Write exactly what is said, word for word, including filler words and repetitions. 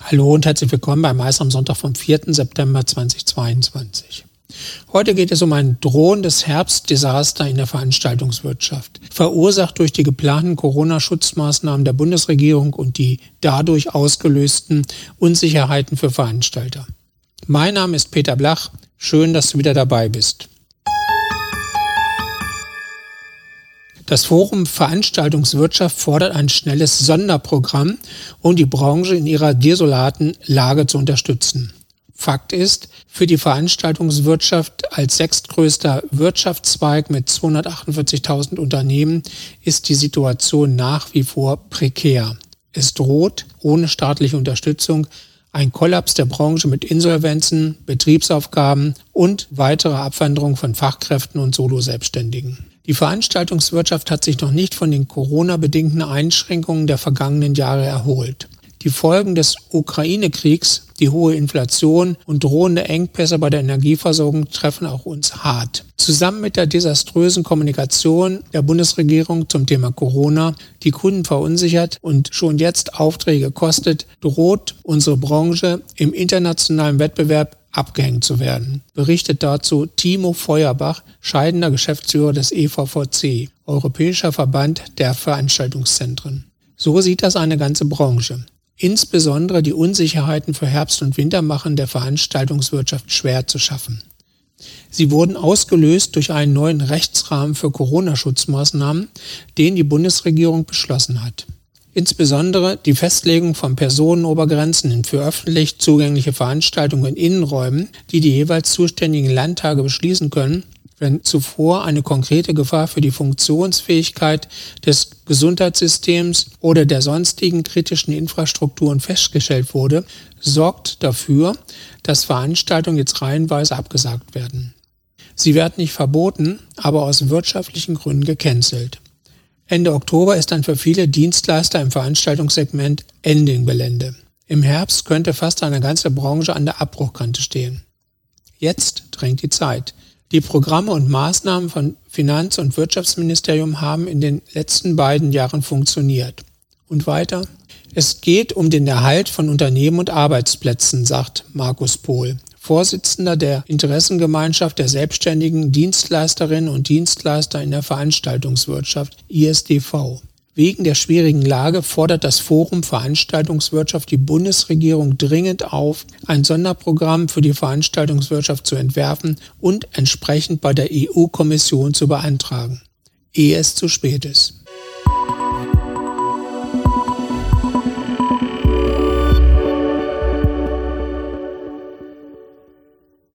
Hallo und herzlich willkommen bei Mais am Sonntag vom vierten September zweitausendzweiundzwanzig. Heute geht es um ein drohendes Herbstdesaster in der Veranstaltungswirtschaft, verursacht durch die geplanten Corona-Schutzmaßnahmen der Bundesregierung und die dadurch ausgelösten Unsicherheiten für Veranstalter. Mein Name ist Peter Blach, schön, dass du wieder dabei bist. Das Forum Veranstaltungswirtschaft fordert ein schnelles Sonderprogramm, um die Branche in ihrer desolaten Lage zu unterstützen. Fakt ist, für die Veranstaltungswirtschaft als sechstgrößter Wirtschaftszweig mit zweihundertachtundvierzigtausend Unternehmen ist die Situation nach wie vor prekär. Es droht, ohne staatliche Unterstützung, ein Kollaps der Branche mit Insolvenzen, Betriebsaufgaben und weitere Abwanderung von Fachkräften und Solo-Selbstständigen. Die Veranstaltungswirtschaft hat sich noch nicht von den Corona-bedingten Einschränkungen der vergangenen Jahre erholt. Die Folgen des Ukraine-Kriegs, die hohe Inflation und drohende Engpässe bei der Energieversorgung treffen auch uns hart. Zusammen mit der desaströsen Kommunikation der Bundesregierung zum Thema Corona, die Kunden verunsichert und schon jetzt Aufträge kostet, droht unsere Branche im internationalen Wettbewerb abgehängt zu werden, berichtet dazu Timo Feuerbach, scheidender Geschäftsführer des E V V C, Europäischer Verband der Veranstaltungszentren. So sieht das eine ganze Branche. Insbesondere die Unsicherheiten für Herbst und Winter machen der Veranstaltungswirtschaft schwer zu schaffen. Sie wurden ausgelöst durch einen neuen Rechtsrahmen für Corona-Schutzmaßnahmen, den die Bundesregierung beschlossen hat. Insbesondere die Festlegung von Personenobergrenzen für öffentlich zugängliche Veranstaltungen in Innenräumen, die die jeweils zuständigen Landtage beschließen können, wenn zuvor eine konkrete Gefahr für die Funktionsfähigkeit des Gesundheitssystems oder der sonstigen kritischen Infrastrukturen festgestellt wurde, sorgt dafür, dass Veranstaltungen jetzt reihenweise abgesagt werden. Sie werden nicht verboten, aber aus wirtschaftlichen Gründen gecancelt. Ende Oktober ist dann für viele Dienstleister im Veranstaltungssegment Ende im Gelände. Im Herbst könnte fast eine ganze Branche an der Abbruchkante stehen. Jetzt drängt die Zeit. Die Programme und Maßnahmen von Finanz- und Wirtschaftsministerium haben in den letzten beiden Jahren funktioniert. Und weiter? Es geht um den Erhalt von Unternehmen und Arbeitsplätzen, sagt Markus Pohl, Vorsitzender der Interessengemeinschaft der selbstständigen Dienstleisterinnen und Dienstleister in der Veranstaltungswirtschaft I S D V. Wegen der schwierigen Lage fordert das Forum Veranstaltungswirtschaft die Bundesregierung dringend auf, ein Sonderprogramm für die Veranstaltungswirtschaft zu entwerfen und entsprechend bei der E U-Kommission zu beantragen, ehe es zu spät ist.